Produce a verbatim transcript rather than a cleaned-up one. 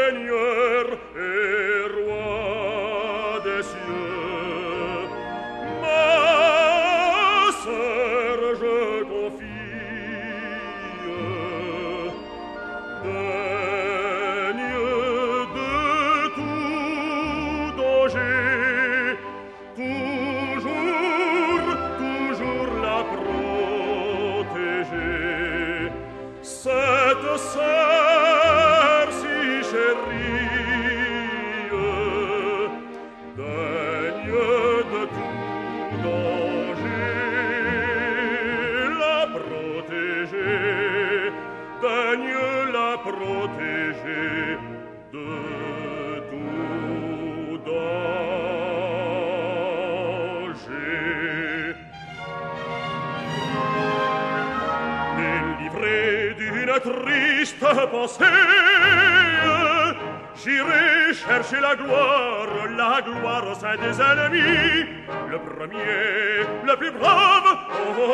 Seigneur et roi des cieux. Ma sœur, je confie, daigne de tout danger, toujours, toujours la protéger. Cette sœur si chérie, daigne de tout danger la protéger, daigne la protéger de tout danger. Délivré d'une triste pensée, j'irai chercher la gloire, la gloire au sein des ennemis. Le premier, le plus brave, oh,